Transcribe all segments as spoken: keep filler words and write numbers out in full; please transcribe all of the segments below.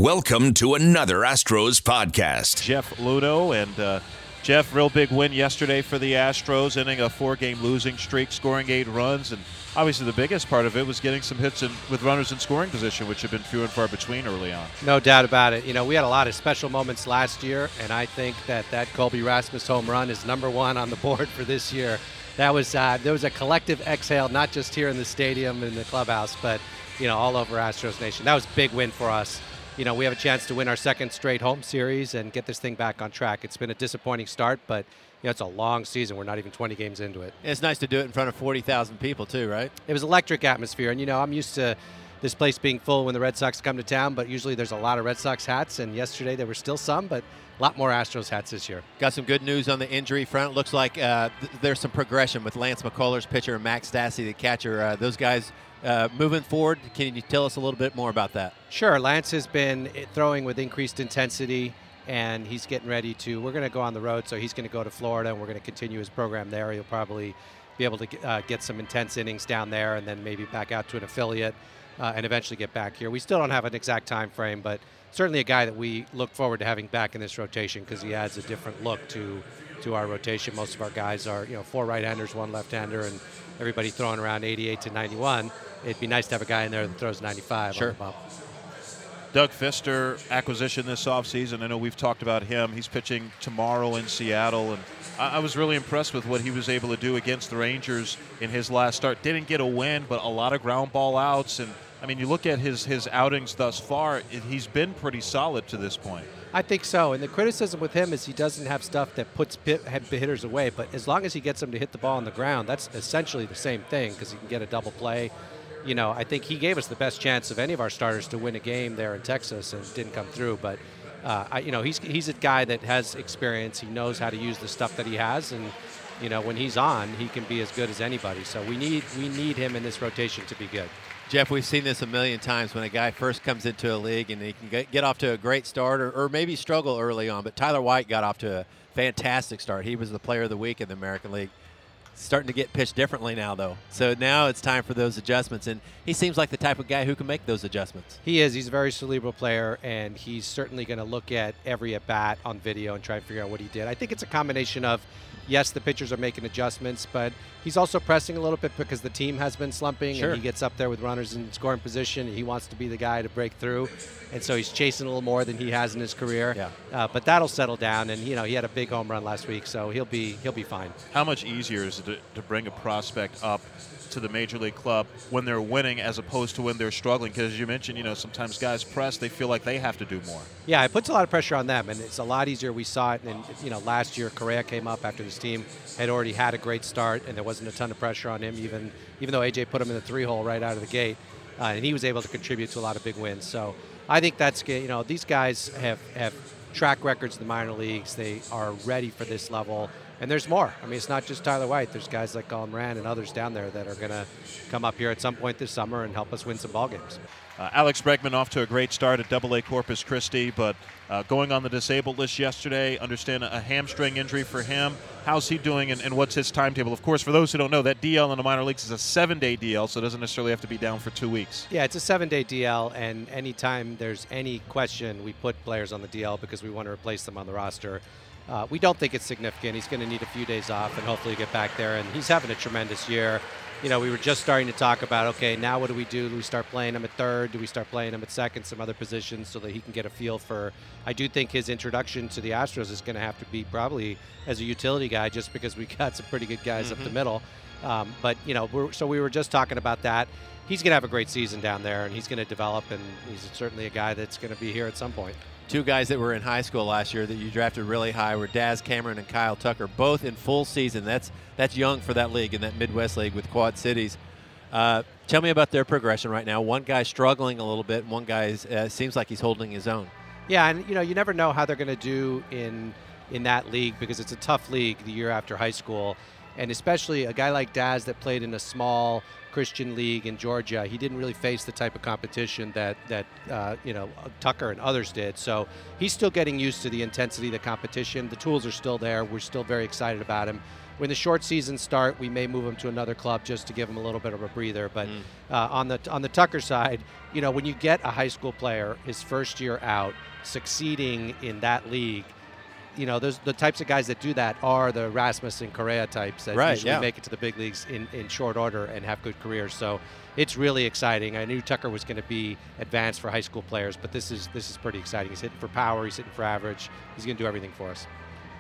Welcome to another Astros podcast. Jeff Luhnow, and uh, Jeff, real big win yesterday for the Astros, ending a four-game losing streak, scoring eight runs, and obviously the biggest part of it was getting some hits in, with runners in scoring position, which have been few and far between early on. No doubt about it. You know, we had a lot of special moments last year, and I think that that Colby Rasmus home run is number one on the board for this year. That was uh, there was a collective exhale, not just here in the stadium in the clubhouse, but you know, all over Astros Nation. That was a big win for us. You know, we have a chance to win our second straight home series and get this thing back on track. It's been a disappointing start, but you know, it's a long season. We're not even twenty games into it. It's nice to do it in front of forty thousand people too, right? It was electric atmosphere, and you know, I'm used to this place being full when the Red Sox come to town, but usually there's a lot of Red Sox hats, and yesterday there were still some, but a lot more Astros hats this year. Got some good news on the injury front. Looks like uh, th- there's some progression with Lance McCullers, pitcher, and Max Stassi, the catcher. Uh, those guys uh, moving forward. Can you tell us a little bit more about that? Sure. Lance has been throwing with increased intensity, and he's getting ready to – we're going to go on the road, so he's going to go to Florida, and we're going to continue his program there. He'll probably be able to get, uh, get some intense innings down there and then maybe back out to an affiliate uh, and eventually get back here. We still don't have an exact time frame, but certainly a guy that we look forward to having back in this rotation because he adds a different look to to our rotation. Most of our guys are, you know, four right-handers, one left-hander, and everybody throwing around eighty-eight to ninety-one. It'd be nice to have a guy in there that throws ninety-five sure. on the bump. Doug Fister, acquisition this offseason. I know we've talked about him. He's pitching tomorrow in Seattle, and I, I was really impressed with what he was able to do against the Rangers in his last start. Didn't get a win, but a lot of ground ball outs, and I mean, you look at his, his outings thus far, it, he's been pretty solid to this point. I think so. And the criticism with him is he doesn't have stuff that puts pit, hitters away. But as long as he gets them to hit the ball on the ground, that's essentially the same thing because he can get a double play. You know, I think he gave us the best chance of any of our starters to win a game there in Texas and didn't come through. But, uh, I, you know, he's he's a guy that has experience. He knows how to use the stuff that he has. And, you know, when he's on, he can be as good as anybody. So we need we need him in this rotation to be good. Jeff, we've seen this a million times when a guy first comes into a league and he can get, get off to a great start or, or maybe struggle early on. But Tyler White got off to a fantastic start. He was the player of the week in the American League. Starting to get pitched differently now, though. So now it's time for those adjustments. And he seems like the type of guy who can make those adjustments. He is. He's a very cerebral player, and he's certainly going to look at every at-bat on video and try to figure out what he did. I think it's a combination of, yes, the pitchers are making adjustments, but he's also pressing a little bit because the team has been slumping, sure. and he gets up there with runners in scoring position, and he wants to be the guy to break through. And so he's chasing a little more than he has in his career. Yeah. Uh, but that'll settle down, and you know he had a big home run last week, so he'll be he'll be fine. How much easier is it to, to bring a prospect up to the major league club when they're winning as opposed to when they're struggling? Because as you mentioned, you know, sometimes guys press, they feel like they have to do more. Yeah, it puts a lot of pressure on them, and it's a lot easier. We saw it, and you know, last year Correa came up after this team had already had a great start, and there wasn't a ton of pressure on him, even even though A J put him in the three hole right out of the gate, uh, and he was able to contribute to a lot of big wins. So I think that's, you know, these guys have have track records in the minor leagues. They are ready for this level. And there's more. I mean, it's not just Tyler White. There's guys like Colin Moran and others down there that are going to come up here at some point this summer and help us win some ball games. Uh, Alex Bregman off to a great start at Double A Corpus Christi, but uh, going on the disabled list yesterday, understand a hamstring injury for him. How's he doing, and, and what's his timetable? Of course, for those who don't know, that D L in the minor leagues is a seven-day D L, so it doesn't necessarily have to be down for two weeks. Yeah, it's a seven-day D L, and anytime there's any question, we put players on the D L because we want to replace them on the roster. Uh, we don't think it's significant. He's going to need a few days off and hopefully get back there. And he's having a tremendous year. You know, we were just starting to talk about, okay, now what do we do? Do we start playing him at third? Do we start playing him at second, some other positions so that he can get a feel for – I do think his introduction to the Astros is going to have to be probably as a utility guy just because we got some pretty good guys mm-hmm. up the middle. Um, but, you know, we're, so we were just talking about that. He's going to have a great season down there, and he's going to develop, and he's certainly a guy that's going to be here at some point. Two guys that were in high school last year that you drafted really high were Daz Cameron and Kyle Tucker, both in full season. That's that's young for that league, in that Midwest League with Quad Cities. Uh, tell me about their progression right now. One guy's struggling a little bit, and one guy uh, seems like he's holding his own. Yeah, and you know, you never know how they're going to do in in that league because it's a tough league the year after high school. And especially a guy like Daz that played in a small Christian league in Georgia, he didn't really face the type of competition that, that uh, you know, Tucker and others did. So he's still getting used to the intensity of the competition. The tools are still there. We're still very excited about him. When the short seasons start, we may move him to another club just to give him a little bit of a breather. But mm. uh, on the on the Tucker side, you know, when you get a high school player his first year out succeeding in that league, you know, those the types of guys that do that are the Rasmus and Correa types that right, usually yeah. make it to the big leagues in, in short order and have good careers. So it's really exciting. I knew Tucker was going to be advanced for high school players, but this is this is pretty exciting. He's hitting for power. He's hitting for average. He's going to do everything for us.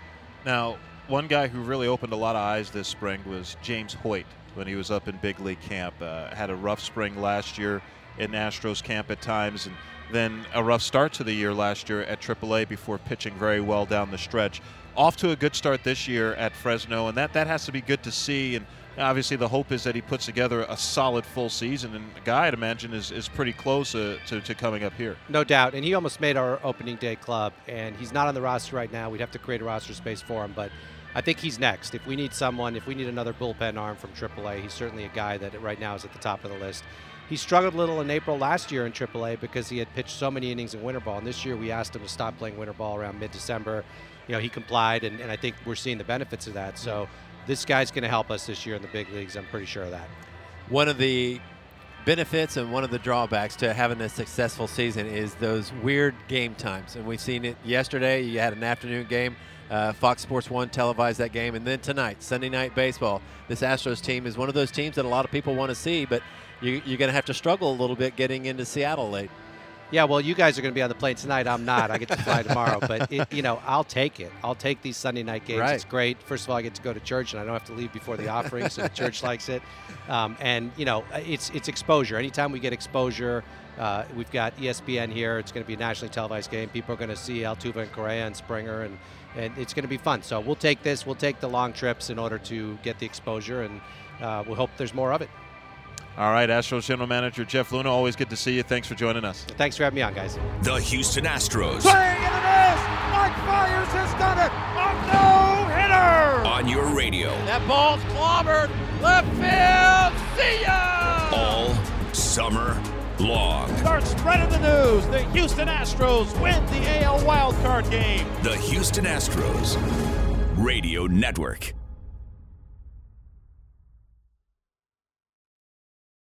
Now, one guy who really opened a lot of eyes this spring was James Hoyt when he was up in big league camp. Uh, had a rough spring last year in Astros camp at times, and then a rough start to the year last year at triple A before pitching very well down the stretch. Off to a good start this year at Fresno, and that, that has to be good to see. And obviously the hope is that he puts together a solid full season, and the guy, I'd imagine, is, is pretty close uh, to, to coming up here. No doubt, and he almost made our opening day club, and he's not on the roster right now. We'd have to create a roster space for him, but I think he's next. If we need someone, if we need another bullpen arm from triple A, he's certainly a guy that right now is at the top of the list. He struggled a little in April last year in triple A because he had pitched so many innings in winter ball, and this year we asked him to stop playing winter ball around mid-December. You know, he complied, and, and I think we're seeing the benefits of that. So this guy's going to help us this year in the big leagues. I'm pretty sure of that. One of the benefits and one of the drawbacks to having a successful season is those weird game times, and we've seen it yesterday. You had an afternoon game. Uh, Fox Sports one televised that game, and then tonight, Sunday Night Baseball. This Astros team is one of those teams that a lot of people want to see, but you, you're going to have to struggle a little bit getting into Seattle late. Yeah, well, you guys are going to be on the plane tonight. I'm not. I get to fly tomorrow. But, it, you know, I'll take it. I'll take these Sunday night games. Right. It's great. First of all, I get to go to church, and I don't have to leave before the offering, so the church likes it. Um, and, you know, it's it's exposure. Anytime we get exposure, uh, we've got E S P N here. It's going to be a nationally televised game. People are going to see Altuve and Correa and Springer, and, and it's going to be fun. So we'll take this. We'll take the long trips in order to get the exposure, and uh, we'll hope there's more of it. All right, Astros General Manager Jeff Luna, always good to see you. Thanks for joining us. Thanks for having me on, guys. The Houston Astros. Swing and a miss! Mike Fiers has done it! A no-hitter! On your radio. That ball's clobbered! Left field! See ya! All summer long. Start spreading the news. The Houston Astros win the A L wildcard game. The Houston Astros Radio Network.